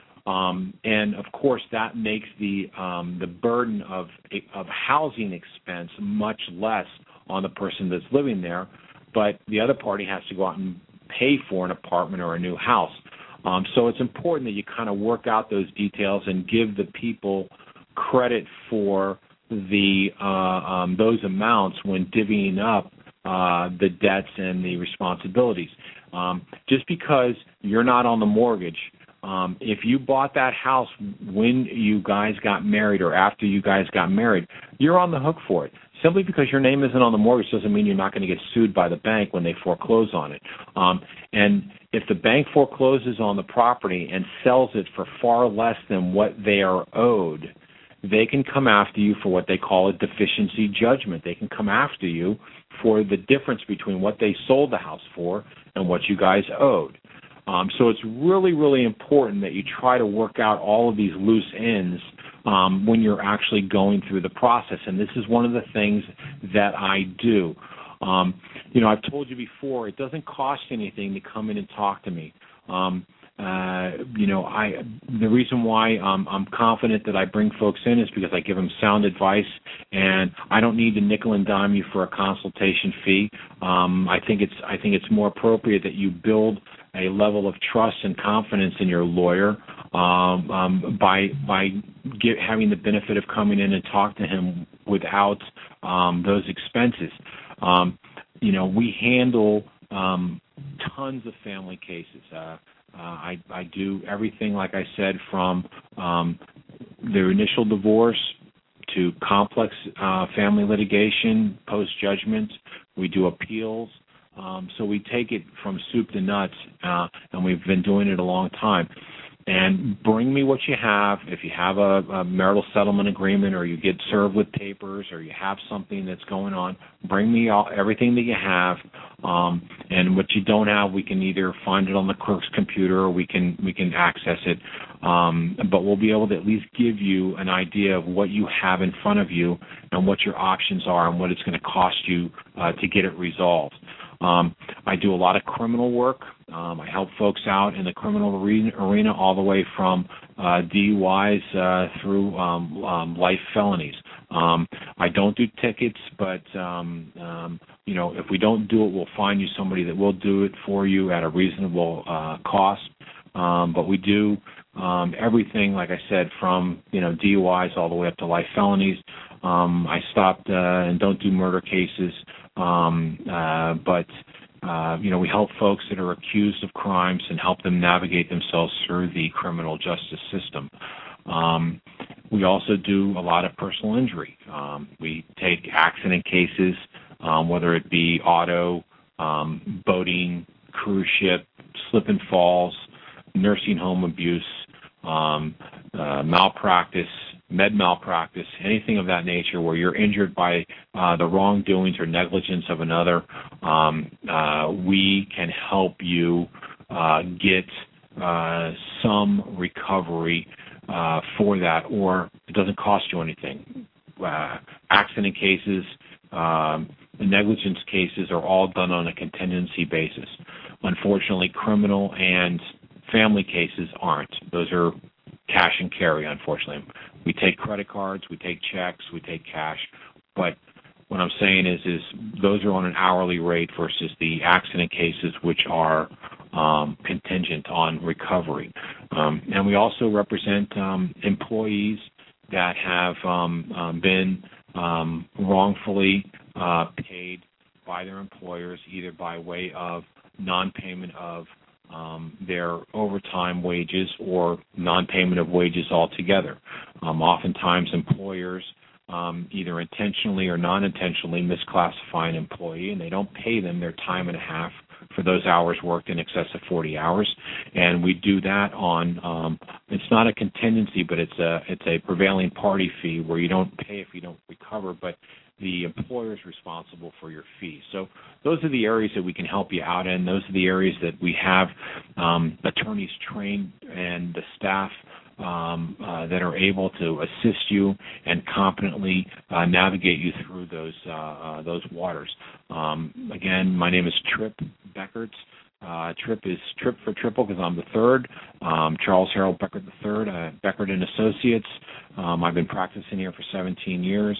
And of course, that makes the burden of housing expense much less on the person that's living there, but the other party has to go out and pay for an apartment or a new house. So it's important that you kind of work out those details and give the people credit for the those amounts when divvying up the debts and the responsibilities. Just because you're not on the mortgage, if you bought that house when you guys got married or after you guys got married, you're on the hook for it. Simply because your name isn't on the mortgage doesn't mean you're not going to get sued by the bank when they foreclose on it. And if the bank forecloses on the property and sells it for far less than what they are owed, they can come after you for what they call a deficiency judgment. They can come after you for the difference between what they sold the house for and what you guys owed. So it's really, really important that you try to work out all of these loose ends when you're actually going through the process. And this is one of the things that I do. I've told you before, it doesn't cost anything to come in and talk to me. The reason why I'm confident that I bring folks in is because I give them sound advice, and I don't need to nickel and dime you for a consultation fee. I think it's more appropriate that you build a level of trust and confidence in your lawyer by having the benefit of coming in and talk to him without those expenses. We handle tons of family cases. I do everything, like I said, from their initial divorce to complex family litigation, post-judgment. We do appeals. So we take it from soup to nuts, and we've been doing it a long time. And bring me what you have. If you have a marital settlement agreement, or you get served with papers, or you have something that's going on, bring me everything that you have. And what you don't have, we can either find it on the clerk's computer, or we can access it. But we'll be able to at least give you an idea of what you have in front of you and what your options are and what it's going to cost you to get it resolved. I do a lot of criminal work. I help folks out in the criminal arena all the way from DUIs through life felonies. I don't do tickets, but if we don't do it, we'll find you somebody that will do it for you at a reasonable cost. But we do everything, like I said, from DUIs all the way up to life felonies. I stopped and don't do murder cases. But we help folks that are accused of crimes and help them navigate themselves through the criminal justice system. We also do a lot of personal injury. We take accident cases, whether it be auto, boating, cruise ship, slip and falls, nursing home abuse, malpractice, med malpractice, anything of that nature where you're injured by the wrongdoings or negligence of another, we can help you get some recovery for that, or it doesn't cost you anything. Accident cases, negligence cases are all done on a contingency basis. Unfortunately, criminal and family cases aren't. Those are cash and carry, unfortunately. We take credit cards, we take checks, we take cash, but what I'm saying is those are on an hourly rate versus the accident cases, which are contingent on recovery. And we also represent employees that have been wrongfully paid by their employers, either by way of non-payment of their overtime wages or non-payment of wages altogether. Oftentimes employers either intentionally or non-intentionally misclassify an employee, and they don't pay them their time and a half for those hours worked in excess of 40 hours. And we do that on, it's not a contingency, but it's a prevailing party fee where you don't pay if you don't recover, but the employer is responsible for your fee. So those are the areas that we can help you out in. Those are the areas that we have attorneys trained and the staff that are able to assist you and competently navigate you through those waters. Again, my name is Trip Beckerts. Trip is Trip for Triple because I'm the third. Charles Harold Beckert III, Beckert & Associates. I've been practicing here for 17 years.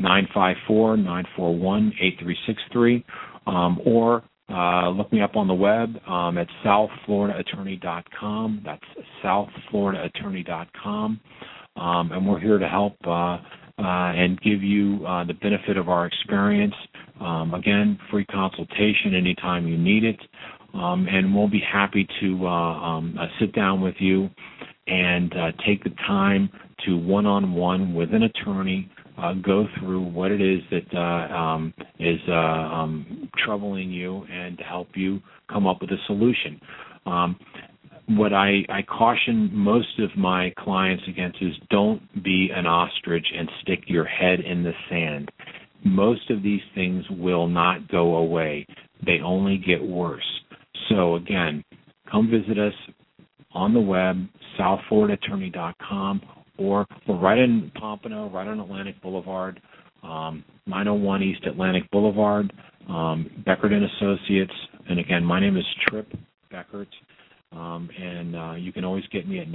954-941-8363. Or look me up on the web at southfloridaattorney.com. That's southfloridaattorney.com. And we're here to help and give you the benefit of our experience. Again, free consultation anytime you need it. And we'll be happy to sit down with you and take the time to one-on-one with an attorney go through what it is that is troubling you and to help you come up with a solution. What I caution most of my clients against is don't be an ostrich and stick your head in the sand. Most of these things will not go away. They only get worse. So, again, come visit us on the web, southfloridaattorney.com, or we're right in Pompano, right on Atlantic Boulevard, 901 East Atlantic Boulevard, Beckert & Associates. And, again, my name is Trip Beckert, and you can always get me at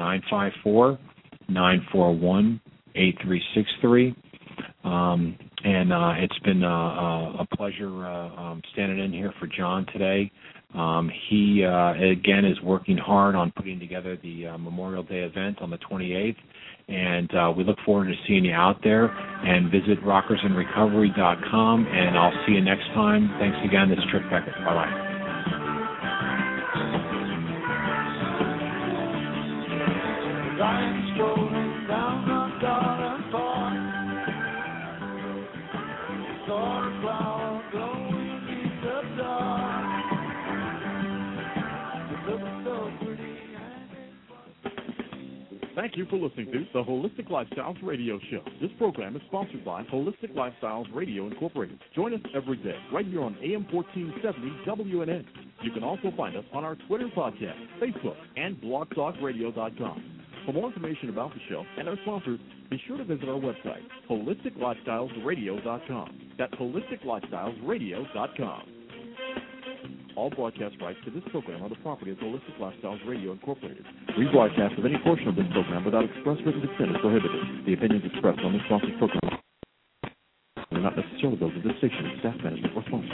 954-941-8363. And it's been a pleasure standing in here for John today. He, again, is working hard on putting together the Memorial Day event on the 28th, and we look forward to seeing you out there. And visit rockersandrecovery.com, and I'll see you next time. Thanks again. This is Trip Beckert. Bye-bye. Thank you for listening to the Holistic Lifestyles Radio Show. This program is sponsored by Holistic Lifestyles Radio Incorporated. Join us every day right here on AM 1470 WNN. You can also find us on our Twitter podcast, Facebook, and blogtalkradio.com. For more information about the show and our sponsors, be sure to visit our website, holisticlifestylesradio.com. That's holisticlifestylesradio.com. All broadcast rights to this program are the property of Holistic Lifestyles Radio Incorporated. Rebroadcast of any portion of this program without express written consent is prohibited. The opinions expressed on this sponsored program are not necessarily those of this station, staff, management, or sponsors.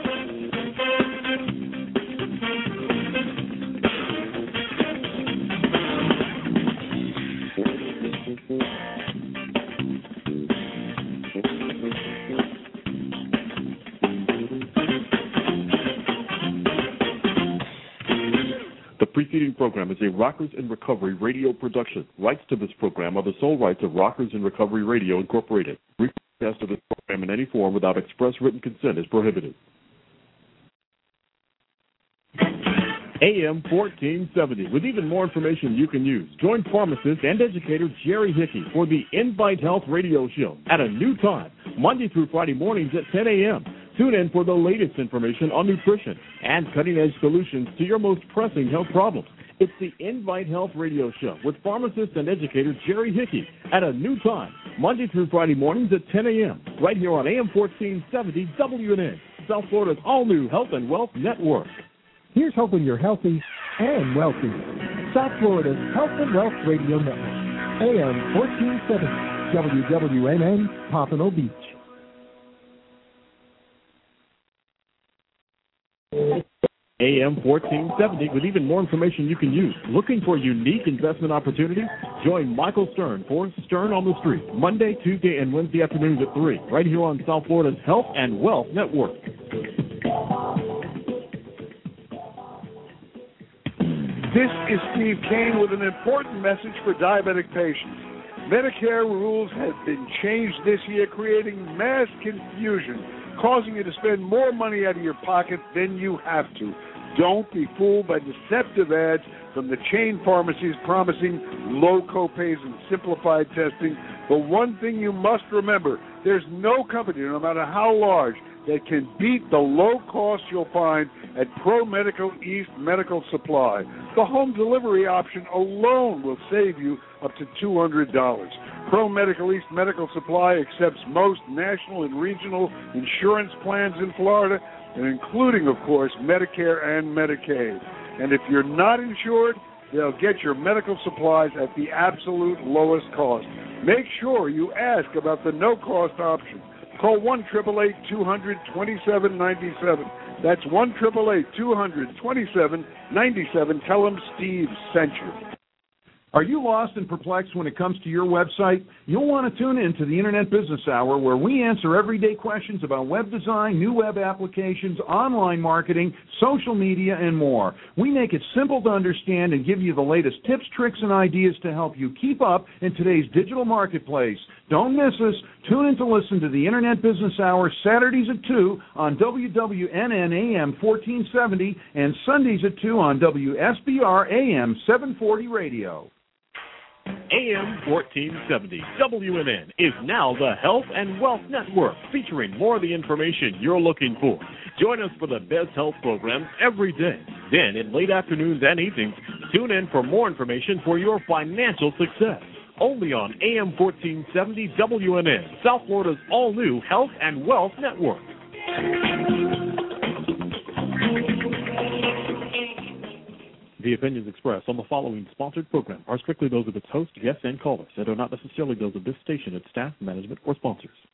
The preceding program is a Rockers in Recovery radio production. Rights to this program are the sole rights of Rockers in Recovery Radio Incorporated. Rebroadcast of this program in any form without express written consent is prohibited. AM 1470, with even more information you can use. Join pharmacist and educator Jerry Hickey for the Invite Health Radio Show at a new time, Monday through Friday mornings at 10 a.m. Tune in for the latest information on nutrition and cutting-edge solutions to your most pressing health problems. It's the Invite Health Radio Show with pharmacist and educator Jerry Hickey at a new time, Monday through Friday mornings at 10 a.m. right here on AM 1470 WNN, South Florida's all-new Health and Wealth Network. Here's hoping you're healthy and wealthy. South Florida's Health and Wealth Radio Network, AM 1470 WWNN, Pompano Beach. AM 1470, with even more information you can use. Looking for unique investment opportunities? Join Michael Stern for Stern on the Street, Monday, Tuesday, and Wednesday afternoons at 3, right here on South Florida's Health and Wealth Network. This is Steve Kane with an important message for diabetic patients. Medicare rules have been changed this year, creating mass confusion, causing you to spend more money out of your pocket than you have to. Don't be fooled by deceptive ads from the chain pharmacies promising low copays and simplified testing. But one thing you must remember, there's no company, no matter how large, that can beat the low cost you'll find at Pro Medical East Medical Supply. The home delivery option alone will save you up to $200. Pro Medical East Medical Supply accepts most national and regional insurance plans in Florida, and including, of course, Medicare and Medicaid. And if you're not insured, they'll get your medical supplies at the absolute lowest cost. Make sure you ask about the no-cost option. Call 1-888-200-2797. That's 1-888-200-2797. Tell them Steve sent you. Are you lost and perplexed when it comes to your website? You'll want to tune in to the Internet Business Hour, where we answer everyday questions about web design, new web applications, online marketing, social media, and more. We make it simple to understand and give you the latest tips, tricks, and ideas to help you keep up in today's digital marketplace. Don't miss us. Tune in to listen to the Internet Business Hour Saturdays at 2 on WWNN AM 1470 and Sundays at 2 on WSBR AM 740 Radio. AM 1470 WNN is now the Health and Wealth Network, featuring more of the information you're looking for. Join us for the best health programs every day. Then, in late afternoons and evenings, tune in for more information for your financial success. Only on AM 1470 WNN, South Florida's all-new Health and Wealth Network. The opinions expressed on the following sponsored program are strictly those of its host, guests, and callers, and are not necessarily those of this station, its staff, management, or sponsors.